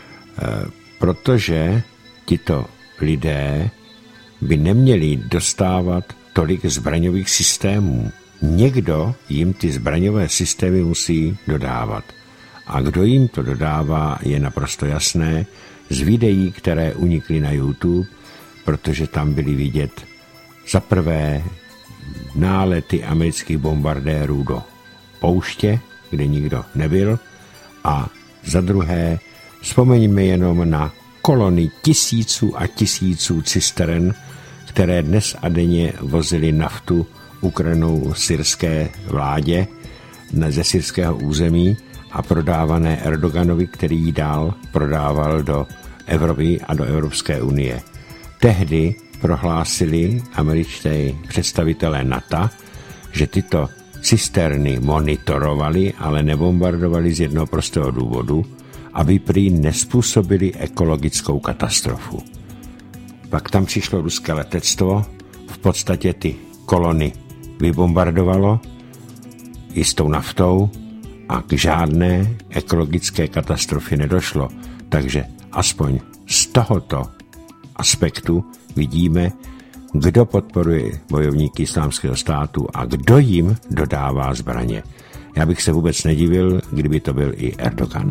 protože tito lidé by neměli dostávat tolik zbraňových systémů. Někdo jim ty zbraňové systémy musí dodávat. A kdo jim to dodává, je naprosto jasné z videí, které unikly na YouTube, protože tam byly vidět za prvé nálety amerických bombardérů do pouště, kde nikdo nebyl, a za druhé vzpomeňme jenom na kolony tisíců a tisíců cisteren, které dnes a denně vozily naftu ukradenou syrské vládě ze syrského území a prodávané Erdoganovi, který ji dál prodával do Evropy a do Evropské unie. Tehdy prohlásili američtí představitelé NATO, že tyto cisterny monitorovali, ale nebombardovali z jednoho prostého důvodu, aby prý nespůsobili ekologickou katastrofu. Pak tam přišlo ruské letectvo, v podstatě ty kolony vybombardovalo i s tou naftou a k žádné ekologické katastrofě nedošlo. Takže aspoň z tohoto aspektu vidíme, kdo podporuje bojovníky Islámského státu a kdo jim dodává zbraně. Já bych se vůbec nedivil, kdyby to byl i Erdogan.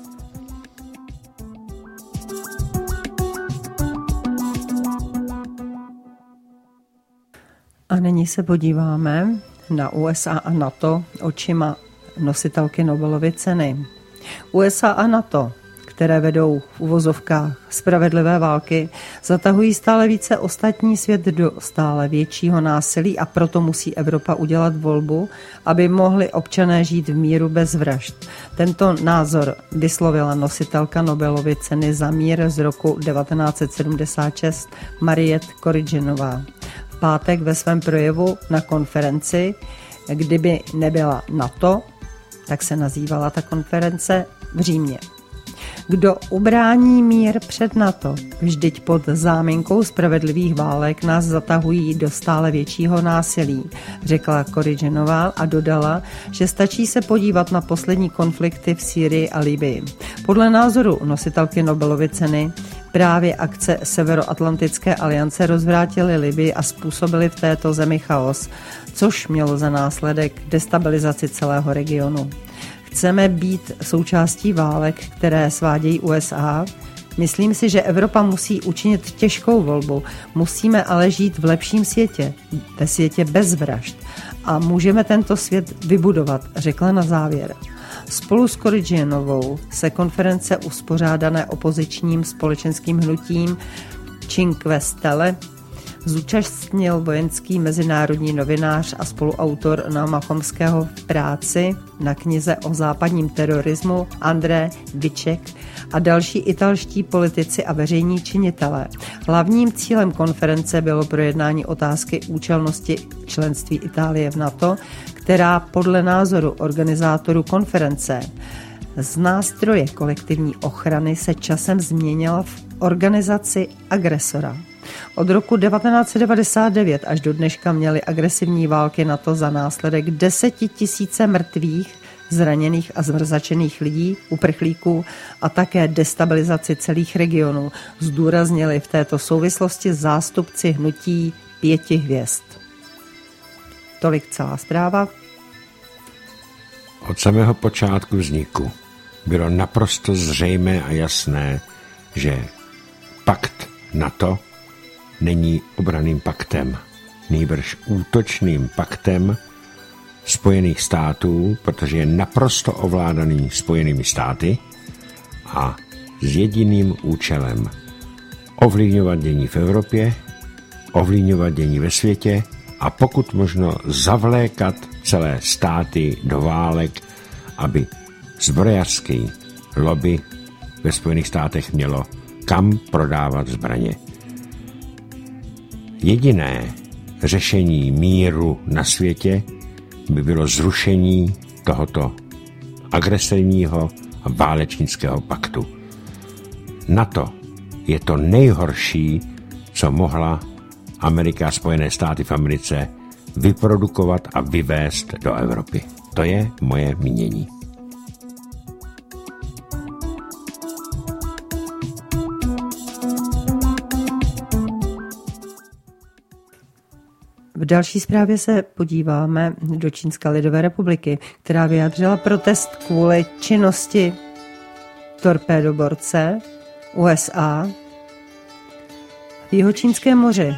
A nyní se podíváme na USA a NATO očima nositelky Nobelovy ceny. USA a NATO, které vedou v uvozovkách spravedlivé války, zatahují stále více ostatní svět do stále většího násilí a proto musí Evropa udělat volbu, aby mohli občané žít v míru bez vražd. Tento názor vyslovila nositelka Nobelovy ceny za mír z roku 1976 Mariette Koryginová. V pátek ve svém projevu na konferenci Kdyby nebyla NATO, tak se nazývala ta konference, v Římě. Kdo ubrání mír před NATO, vždyť pod záminkou spravedlivých válek nás zatahují do stále většího násilí, řekla Koryginová a dodala, že stačí se podívat na poslední konflikty v Sýrii a Libyi. Podle názoru nositelky Nobelovy ceny právě akce Severoatlantické aliance rozvrátily Libyi a způsobily v této zemi chaos, což mělo za následek destabilizaci celého regionu. Chceme být součástí válek, které svádějí USA? Myslím si, že Evropa musí učinit těžkou volbu. Musíme ale žít v lepším světě, ve světě bez vražd. A můžeme tento svět vybudovat, řekla na závěr. Spolu s Koryginovou se konference uspořádané opozičním společenským hnutím Cinque Stelle zúčastnil vojenský mezinárodní novinář a spoluautor Nauma Chomského v práci na knize o západním terorismu André Vicek a další italští politici a veřejní činitelé. Hlavním cílem konference bylo projednání otázky účelnosti členství Itálie v NATO, která podle názoru organizátorů konference z nástroje kolektivní ochrany se časem změnila v organizaci agresora. Od roku 1999 až do dneška měly agresivní války NATO za následek 10 000 mrtvých, zraněných a zmrzačených lidí, uprchlíků a také destabilizaci celých regionů, zdůraznili v této souvislosti zástupci hnutí 5 hvězd. Tolik celá zpráva. Od samého počátku vzniku bylo naprosto zřejmé a jasné, že pakt NATO není obranným paktem, nýbrž útočným paktem Spojených států, protože je naprosto ovládaný Spojenými státy a s jediným účelem ovlivňovat dění v Evropě, ovlivňovat dění ve světě a pokud možno zavlékat celé státy do válek, aby zbrojařský lobby ve Spojených státech mělo kam prodávat zbraně. Jediné řešení míru na světě by bylo zrušení tohoto agresivního a válečnického paktu. NATO je to nejhorší, co mohla Amerika a Spojené státy v Americe vyprodukovat a vyvést do Evropy. To je moje mínění. V další zprávě se podíváme do Čínské lidové republiky, která vyjádřila protest kvůli činnosti torpédoborce USA v Jihočínském moři.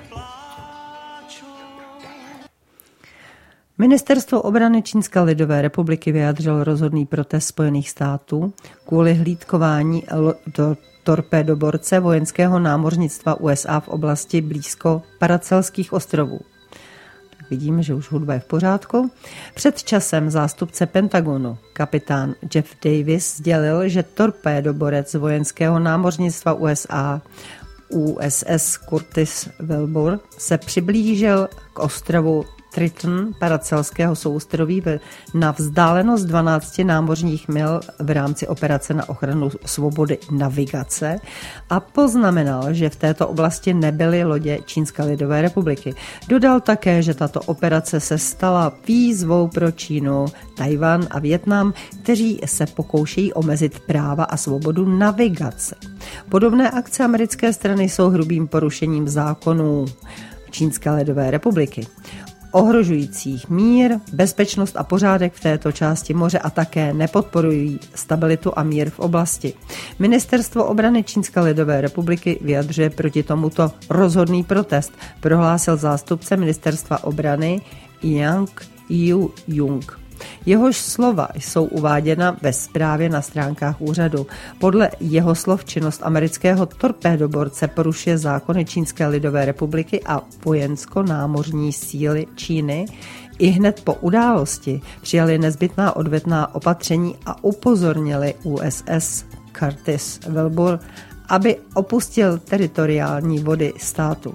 Ministerstvo obrany Čínské lidové republiky vyjádřilo rozhodný protest Spojených států kvůli hlídkování torpédoborce vojenského námořnictva USA v oblasti blízko Paracelských ostrovů. Tak vidíme, že už hudba je v pořádku. Před časem zástupce Pentagonu, kapitán Jeff Davis, sdělil, že torpédoborec vojenského námořnictva USA USS Curtis Wilbur se přiblížil k ostrovu Triton Paracelského souostroví na vzdálenost 12 námořních mil v rámci operace na ochranu svobody navigace a poznamenal, že v této oblasti nebyly lodě Čínské lidové republiky. Dodal také, že tato operace se stala výzvou pro Čínu, Tajvan a Vietnam, kteří se pokoušejí omezit práva a svobodu navigace. Podobné akce americké strany jsou hrubým porušením zákonů Čínské lidové republiky, ohrožujících mír, bezpečnost a pořádek v této části moře a také nepodporují stabilitu a mír v oblasti. Ministerstvo obrany Čínské lidové republiky vyjadřuje proti tomuto rozhodný protest, prohlásil zástupce ministerstva obrany Yang Yu-jung. Jehož slova jsou uváděna ve zprávě na stránkách úřadu. Podle jeho slov činnost amerického torpédoborce porušuje zákony Čínské lidové republiky a vojensko-námořní síly Číny. I hned po události přijali nezbytná odvetná opatření a upozornili USS Curtis Wilbur, aby opustil teritoriální vody státu.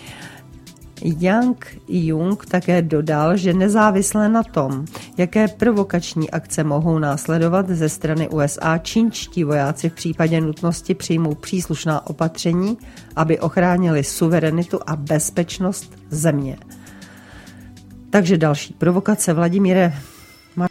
Yang Jung také dodal, že nezávisle na tom, jaké provokační akce mohou následovat ze strany USA, čínští vojáci v případě nutnosti přijmou příslušná opatření, aby ochránili suverenitu a bezpečnost země. Takže další provokace, Vladimíre.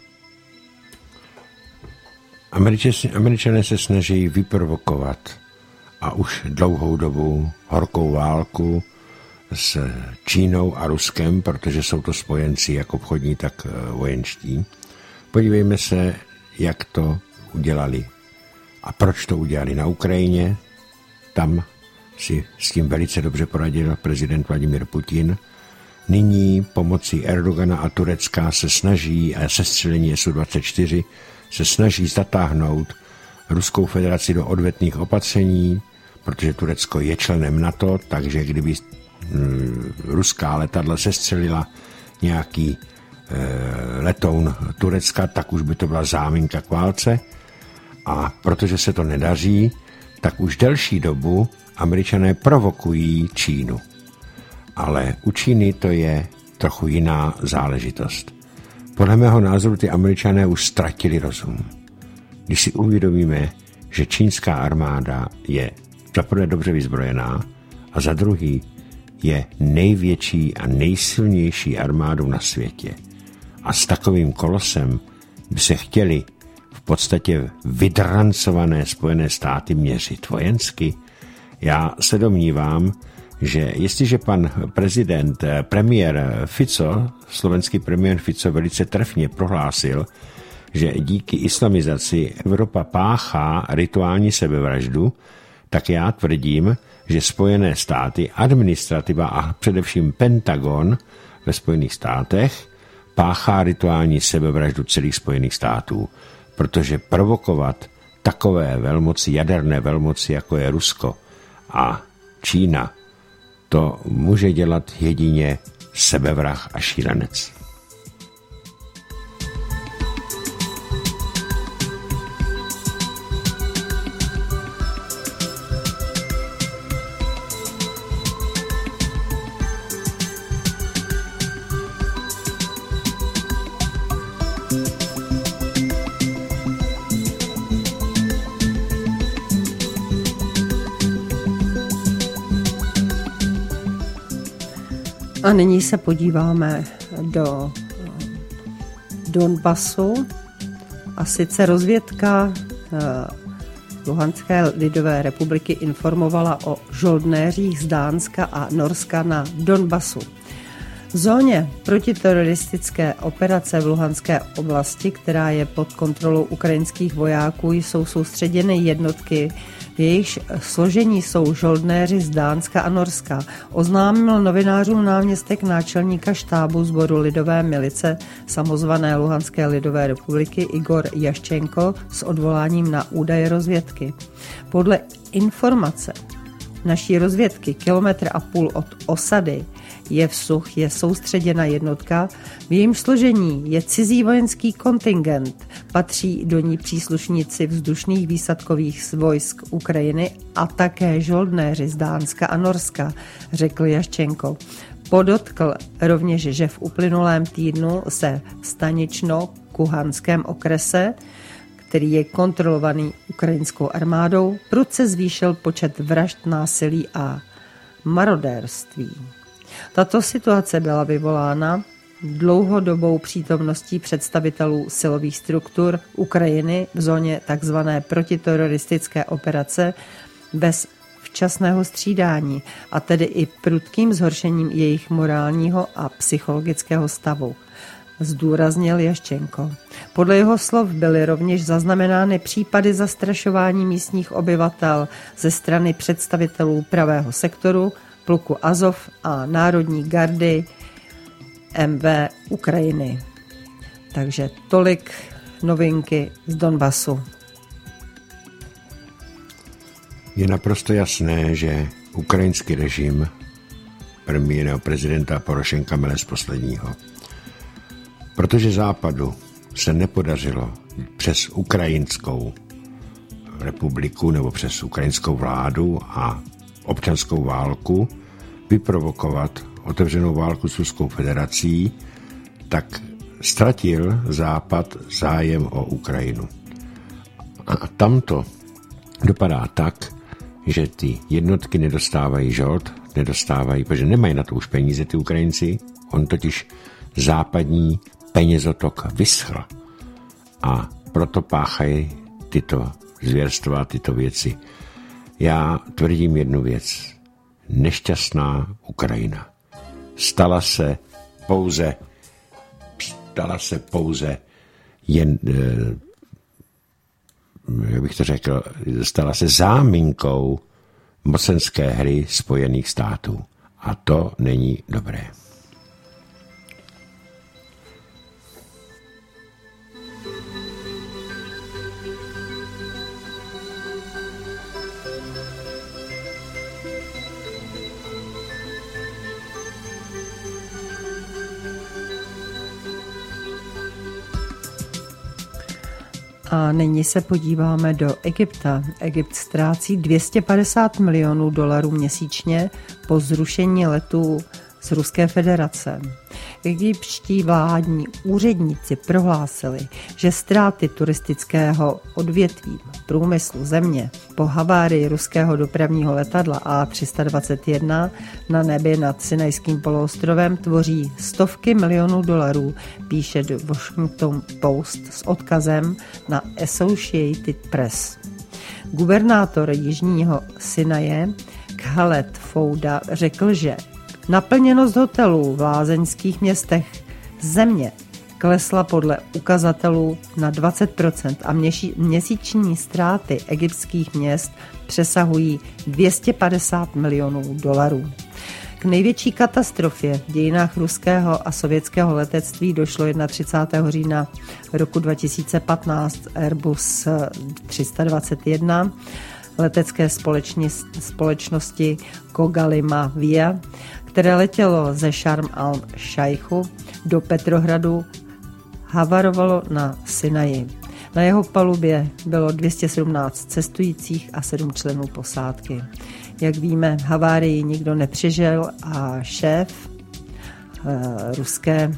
Američané se snaží vyprovokovat a už dlouhou dobu horkou válku s Čínou a Ruskem, protože jsou to spojenci jak obchodní, tak vojenští. Podívejme se, jak to udělali a proč to udělali na Ukrajině. Tam si s tím velice dobře poradil prezident Vladimír Putin. Nyní pomocí Erdogana a Turecka se snaží, sestřelení Su-24, se snaží zatáhnout Ruskou federaci do odvetných opatření, protože Turecko je členem NATO, takže kdyby ruská letadla sestřelila nějaký letoun Turecka, tak už by to byla záminka k válce. A protože se to nedaří, tak už delší dobu Američané provokují Čínu. Ale u Číny to je trochu jiná záležitost. Podle mého názoru ty Američané už ztratili rozum. Když si uvědomíme, že čínská armáda je za prvé dobře vyzbrojená a za druhý je největší a nejsilnější armádou na světě. A s takovým kolosem by se chtěli v podstatě vydrancované Spojené státy měřit vojensky. Já se domnívám, že jestliže pan premiér Fico, slovenský premiér Fico velice trefně prohlásil, že díky islamizaci Evropa páchá rituální sebevraždu, tak já tvrdím, že Spojené státy, administrativa a především Pentagon ve Spojených státech páchá rituální sebevraždu celých Spojených států, protože provokovat takové velmoci, jaderné velmoci, jako je Rusko a Čína, to může dělat jedině sebevrah a šílenec. A nyní se podíváme do Donbasu, a sice rozvědka Luhanské lidové republiky informovala o žoldnéřích z Dánska a Norska na Donbasu. V zóně protiteroristické operace v Luhanské oblasti, která je pod kontrolou ukrajinských vojáků, jsou soustředěny jednotky, v jejichž složení jsou žoldnéři z Dánska a Norska, oznámil novinářům náměstek náčelníka štábu sboru lidové milice samozvané Luhanské lidové republiky Igor Jaščenko s odvoláním na údaje rozvědky. Podle informace naší rozvědky 1,5 kilometru od osady Jevsuch je soustředěna jednotka, v jejím složení je cizí vojenský kontingent, patří do ní příslušníci vzdušných výsadkových vojsk Ukrajiny a také žoldnéři z Dánska a Norska, řekl Jaščenko. Podotkl rovněž, že v uplynulém týdnu se Stanično-Kuhanském okrese, který je kontrolovaný ukrajinskou armádou, prudce zvýšil počet vražd, násilí a marodérství. Tato situace byla vyvolána dlouhodobou přítomností představitelů silových struktur Ukrajiny v zóně tzv. Protiteroristické operace bez včasného střídání, a tedy i prudkým zhoršením jejich morálního a psychologického stavu, zdůraznil Jaščenko. Podle jeho slov byly rovněž zaznamenány případy zastrašování místních obyvatel ze strany představitelů pravého sektoru, pluku Azov a Národní gardy MV Ukrajiny. Takže tolik novinky z Donbasu. Je naprosto jasné, že ukrajinský režim prezidenta Porošenka mele z posledního. Protože Západu se nepodařilo přes ukrajinskou republiku nebo přes ukrajinskou vládu a občanskou válku vyprovokovat otevřenou válku s Ruskou federací, tak ztratil Západ zájem o Ukrajinu. A tamto dopadá tak, že ty jednotky nedostávají žold, protože nemají na to už peníze ty Ukrajinci, on totiž západní penězotok vyschl a proto páchají tyto zvěrstva, tyto věci. Já tvrdím jednu věc. Nešťastná Ukrajina. Stala se pouze jen, jak bych to řekl, stala se záminkou mocenské hry Spojených států. A to není dobré. A nyní se podíváme do Egypta. Egypt ztrácí $250 milionů měsíčně po zrušení letů z Ruské federace. Egyptští vládní úředníci prohlásili, že ztráty turistického odvětví průmyslu země po havárii ruského dopravního letadla A321 na nebi nad Sinajským poloostrovem tvoří stovky milionů dolarů, píše The Washington Post s odkazem na Associated Press. Guvernátor jižního Sinaje Khaled Fouda řekl, že naplněnost hotelů v lázeňských městech země klesla podle ukazatelů na 20% a měsíční ztráty egyptských měst přesahují $250 milionů. K největší katastrofě v dějinách ruského a sovětského letectví došlo 31. října roku 2015 Airbus 321 letecké společnosti Kogalima Via, které letělo ze Šarm al-Šajchu do Petrohradu, havarovalo na Sinaji. Na jeho palubě bylo 217 cestujících a 7 členů posádky. Jak víme, havárii nikdo nepřežil a šéf ruské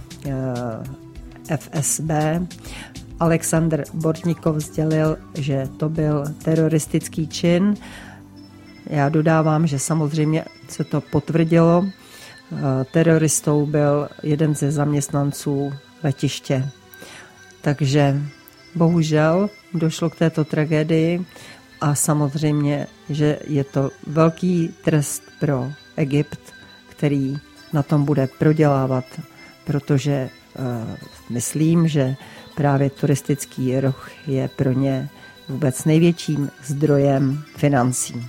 FSB Alexandr Bortnikov sdělil, že to byl teroristický čin. Já dodávám, že samozřejmě se to potvrdilo. Teroristou byl jeden ze zaměstnanců letiště. Takže bohužel došlo k této tragédii a samozřejmě, že je to velký trest pro Egypt, který na tom bude prodělávat, protože myslím, že právě turistický ruch je pro ně vůbec největším zdrojem financí.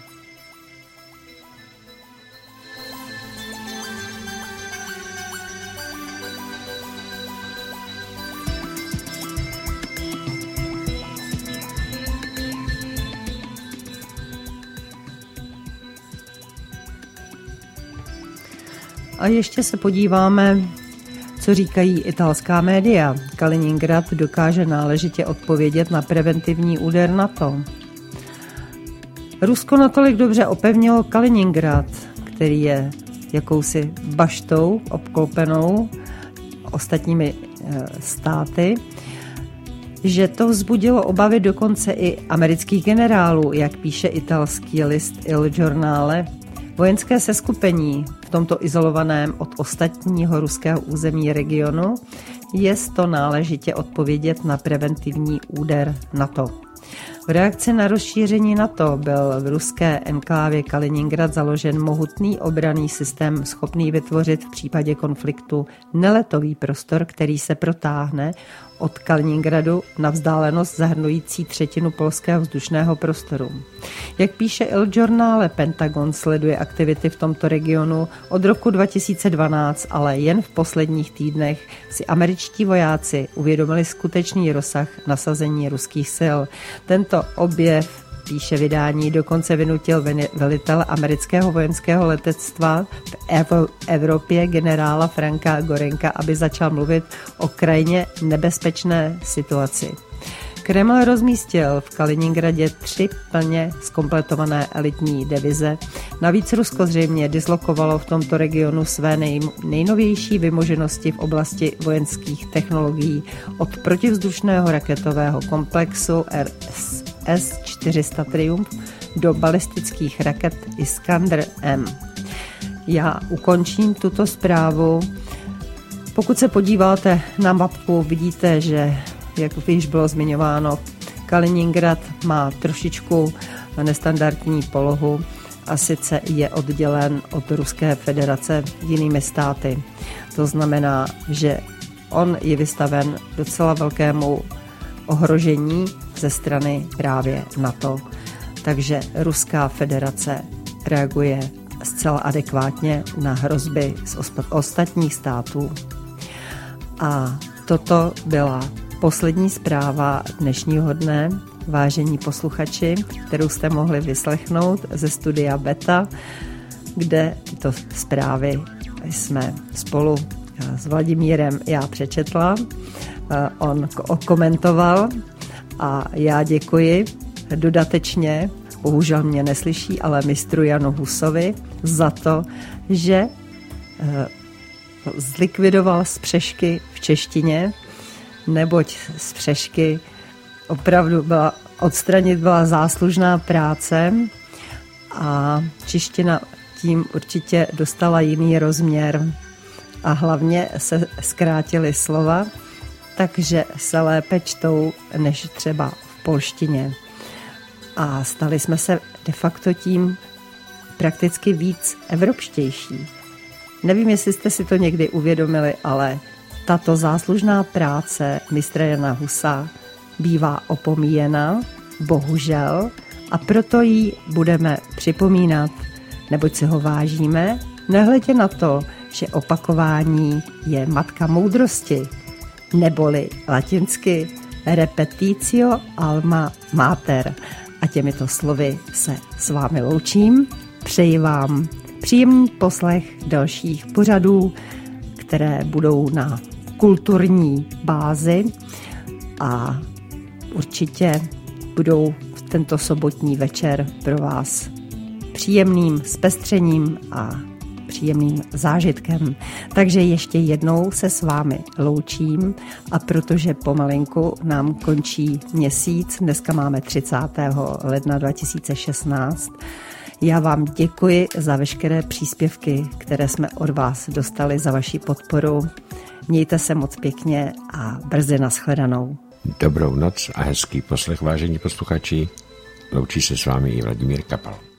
A ještě se podíváme, co říkají italská média. Kaliningrad dokáže náležitě odpovědět na preventivní úder NATO. Rusko natolik dobře opevnilo Kaliningrad, který je jakousi baštou obklopenou ostatními státy, že to vzbudilo obavy dokonce i amerických generálů, jak píše italský list Il Giornale. Vojenské seskupení v tomto izolovaném od ostatního ruského území regionu je to náležitě odpovědět na preventivní úder NATO. V reakci na rozšíření NATO byl v ruské enklávě Kaliningrad založen mohutný obranný systém schopný vytvořit v případě konfliktu neletový prostor, který se protáhne od Kaliningradu na vzdálenost zahrnující 1/3 polského vzdušného prostoru. Jak píše Il Giornale, Pentagon sleduje aktivity v tomto regionu od roku 2012, ale jen v posledních týdnech si američtí vojáci uvědomili skutečný rozsah nasazení ruských sil. Tento objev, píše vydání, dokonce vynutil velitel amerického vojenského letectva v Evropě generála Franka Gorenka, aby začal mluvit o krajně nebezpečné situaci. Kreml rozmístil v Kaliningradě 3 plně zkompletované elitní divize. Navíc Rusko zřejmě dislokovalo v tomto regionu své nejnovější vymoženosti v oblasti vojenských technologií od protivzdušného raketového komplexu S-400 Triumph do balistických raket Iskander-M. Já ukončím tuto zprávu. Pokud se podíváte na mapku, vidíte, že, jak již bylo zmiňováno, Kaliningrad má trošičku nestandardní polohu a sice je oddělen od Ruské federace jinými státy. To znamená, že on je vystaven docela velkému ohrožení ze strany právě NATO. Takže Ruská federace reaguje zcela adekvátně na hrozby z ostatních států. A toto byla poslední zpráva dnešního dne, vážení posluchači, kterou jste mohli vyslechnout ze studia Beta, kde tyto zprávy jsme spolu s Vladimírem já přečetla, on komentoval A já děkuji dodatečně, bohužel mě neslyší, ale mistru Janu Husovi za to, že zlikvidoval spřešky v češtině, neboť spřešky opravdu odstranit byla záslužná práce a čeština tím určitě dostala jiný rozměr a hlavně se zkrátily slova, takže se lépe čtou než třeba v polštině. A stali jsme se de facto tím prakticky víc evropštější. Nevím, jestli jste si to někdy uvědomili, ale tato záslužná práce mistra Jana Husa bývá opomíjena, bohužel, a proto ji budeme připomínat, neboť si ho vážíme, nehledě na to, že opakování je matka moudrosti, neboli latinsky repetitio alma mater. A těmito slovy se s vámi loučím. Přeji vám příjemný poslech dalších pořadů, které budou na kulturní bázi a určitě budou v tento sobotní večer pro vás příjemným zpestřením a příjemným zážitkem. Takže ještě jednou se s vámi loučím a protože pomalinku nám končí měsíc, dneska máme 30. ledna 2016, já vám děkuji za veškeré příspěvky, které jsme od vás dostali, za vaši podporu. Mějte se moc pěkně a brzy nashledanou. Dobrou noc a hezký poslech, vážení posluchači. Loučí se s vámi i Vladimír Kapal.